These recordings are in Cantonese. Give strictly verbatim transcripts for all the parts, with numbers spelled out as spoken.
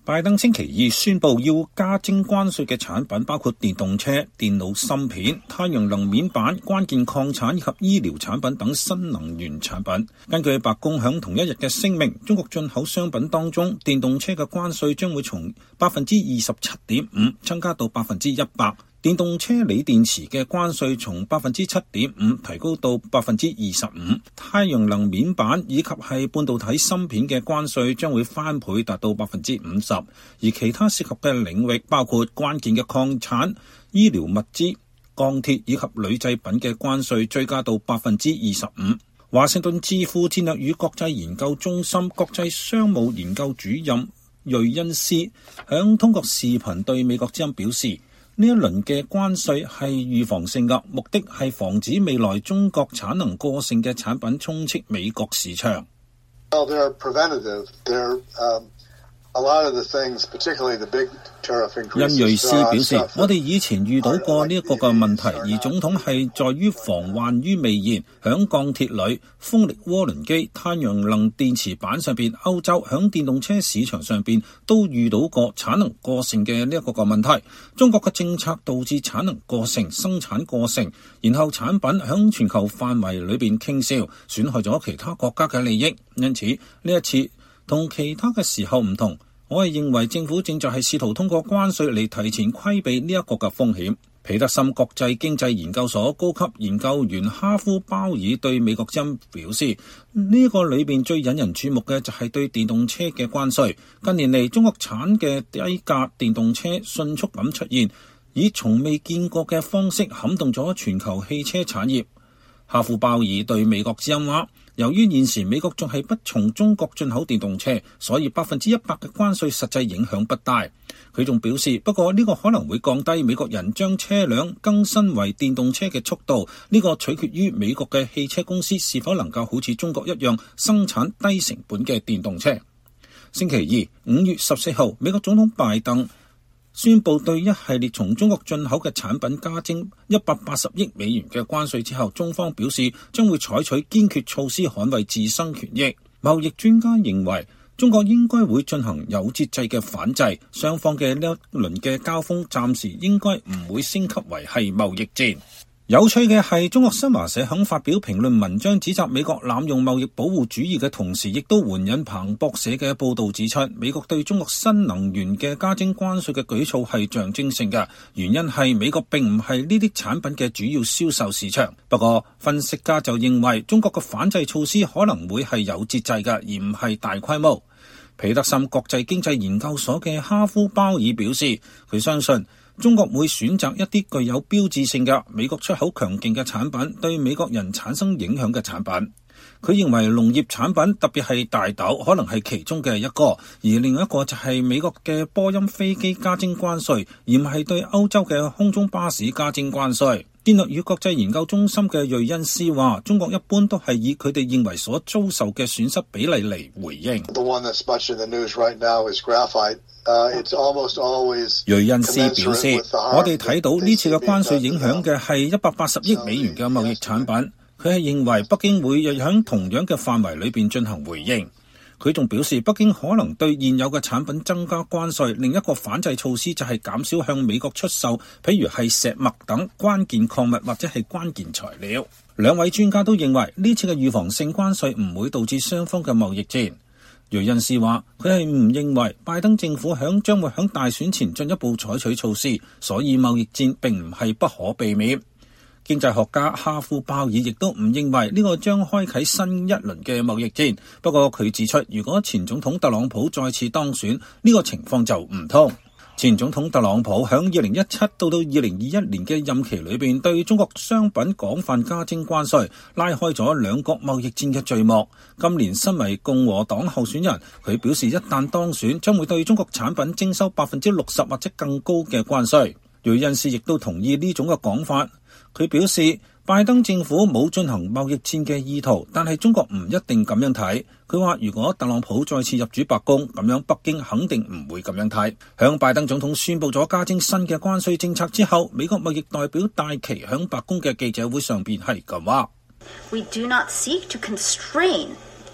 拜登星期二宣布要加徵關稅嘅產品包括電動車、電腦芯片、太陽能面板、關鍵礦產以及醫療產品等新能源產品。根據白宮響同一日嘅聲明，中國進口商品當中，電動車嘅關稅將會從百分之二十七點五增加到百分之一百。電動車鋰電池嘅關稅從百分之七點五提高到百分之二十五，太陽能面板以及係半導體芯片嘅關稅將會翻倍達到百分之五十，而其他涉及嘅領域包括關鍵嘅礦產、醫療物資、鋼鐵以及鋁製品嘅關稅追加到百分之二十五。華盛頓智庫戰略與國際研究中心國際商務研究主任瑞恩斯響通過視頻對美國之音表示，呢一輪嘅關稅係預防性嘅，目的係防止未來中國產能過剩嘅產品充斥美國市場。 Well, they're preventative. They're, um, a lot of the things, particularly the big tariff increases. 恩瑞斯表示，我哋以前遇到過呢一個嘅問題，而總統係在於防患於未然。響鋼鐵鋁、風力渦輪機、太陽能電池板上邊，歐洲響電動車市場上邊都遇到過產能過剩嘅呢一個個問題。中國嘅政策導致產能過剩、生產過剩，然後產品響全球範圍裏邊傾銷，損害咗其他國家嘅利益。因此呢一次同其他嘅時候唔同，我係認為政府正在係試圖通過關稅嚟提前規避呢一個嘅風險。彼得森國際經濟研究所高級研究員哈夫鮑爾對美國之音表示，呢、這個裏邊最引人注目嘅就係對電動車嘅關稅。近年嚟，中國產嘅低價電動車迅速咁出現，以從未見過嘅方式撼動咗全球汽車產業。哈夫鮑爾對美國之音話，由於現時美國仲係不從中國進口電動車，所以百分之一百嘅關稅實際影響不大。佢仲表示，不過呢個可能會降低美國人將車輛更新為電動車嘅速度，呢個取決於美國嘅汽車公司是否能夠好似中國一樣生產低成本嘅電動車。星期二五月十四號，美國總統拜登宣布對一系列從中國進口嘅產品加徵一百八十億美元嘅關稅之後，中方表示將會採取堅決措施捍衛自身權益。貿易專家認為，中國應該會進行有節制嘅反制，雙方嘅呢一輪嘅交鋒暫時應該唔會升級為係貿易戰。有趣嘅係，中國新華社響發表評論文章指責美國濫用貿易保護主義嘅同時，亦都援引彭博社嘅報道指出，美國對中國新能源嘅加徵關稅嘅舉措係象徵性嘅，原因係美國並唔係呢啲產品嘅主要銷售市場。不過分析家就認為，中國嘅反制措施可能會係有節制嘅，而唔係大規模。彼得森國際經濟研究所嘅哈夫鮑爾表示，佢相信中國會選擇一啲具有標誌性嘅美國出口強勁嘅產品，對美國人產生影響嘅產品。佢認為農業產品，特別係大豆，可能係其中嘅一個，而另一個就係美國嘅波音飛機加徵關稅，而唔係對歐洲嘅空中巴士加徵關稅。戰略與國際研究中心嘅瑞恩斯話，中國一般都係以佢哋認為所遭受嘅損失比例嚟回應。 The one that's much in the news right now is graphite. Uh, it's almost always 瑞恩斯表示，我哋睇到呢次嘅關稅影響嘅係一百八十億美元嘅貿易產品。佢係認為北京會喺同樣嘅範圍裏邊進行回應。佢仲表示，北京可能對現有嘅產品增加關稅，另一個反制措施就係減少向美國出售，譬如係石墨等關鍵礦物或者係關鍵材料。兩位專家都認為呢次嘅預防性關稅唔會導致雙方嘅貿易戰。瑞恩斯話，佢係唔認為拜登政府響將會響大選前進一步採取措施，所以貿易戰並唔係不可避免。經濟學家哈夫鮑爾亦都唔認為呢個將開啟新一輪嘅貿易戰，不過佢指出，如果前總統特朗普再次當選，呢個情況就唔同。前總統特朗普響二零一七到到二零二一年嘅任期裏邊，對中國商品廣泛加徵關稅，拉開咗兩國貿易戰嘅序幕。今年身為共和黨候選人，佢表示一旦當選，將會對中國產品徵收百分之六十或者更高嘅關稅。瑞恩斯亦都同意呢種嘅講法。佢表示，拜登政府冇進行貿易戰嘅意圖，但係中國唔一定咁樣睇。佢話如果特朗普再次入主白宮，咁樣北京肯定唔會咁樣睇。響拜登總統宣布咗加徵新嘅關稅政策之後，美國貿易代表戴琪響白宮嘅記者會上邊係咁話： We do not seek to constrain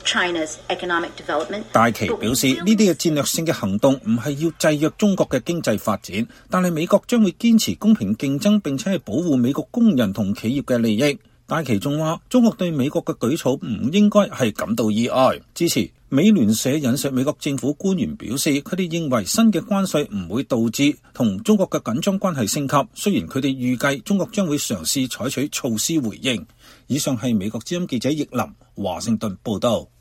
China's economic development. 戴琪表示，呢啲嘅戰略性嘅行動唔係要制約中國嘅經濟發展，但係美國將會堅持公平競爭，並且係保護美國工人同企業嘅利益。戴琪仲話，中國對美國嘅舉措唔應該係感到意外。支持美聯社引述美國政府官員表示，佢哋認為新嘅關稅唔會導致同中國嘅緊張關係升級，雖然佢哋預計中國將會嘗試採取措施回應。以上係美國之音記者易林華盛頓報道。